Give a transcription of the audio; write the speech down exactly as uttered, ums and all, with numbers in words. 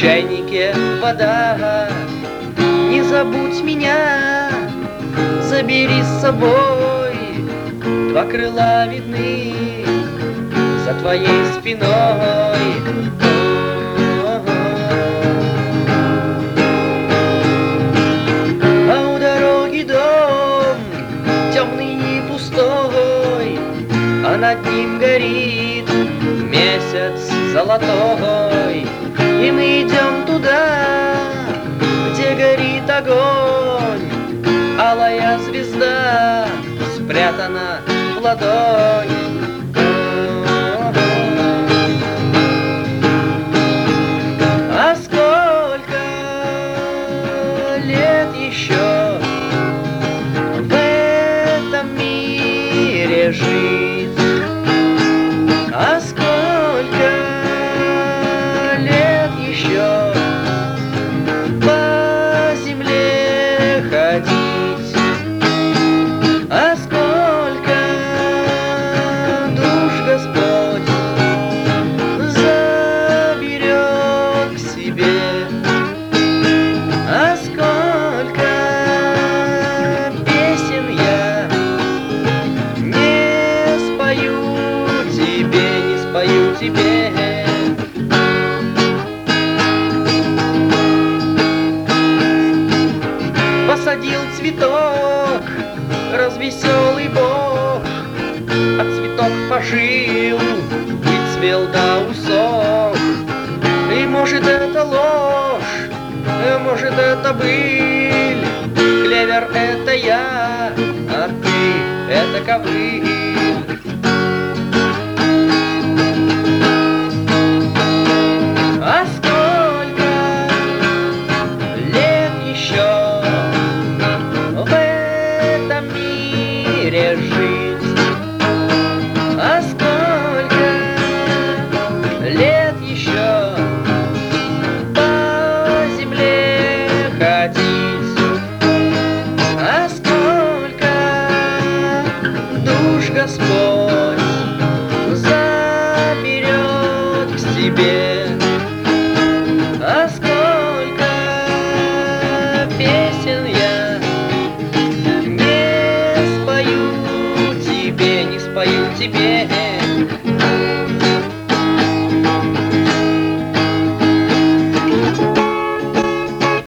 чайнике вода. Не забудь меня, забери с собой. Два крыла видны за твоей спиной. А у дороги дом темный и пустой, а над ним горит месяц золотой. И мы идем туда, где горит огонь, алая звезда спрятана в ладонь. А сколько лет еще в этом мире жить? А сколько лет еще по земле ходить? А сколько душ Господь заберет к себе? А сколько песен я не спою тебе, не спою тебе. Посадил цветок развеселый Бог, а цветок пожил и цвел да усох. И может это ложь, может это быль, клевер это я, а ты это ковыль.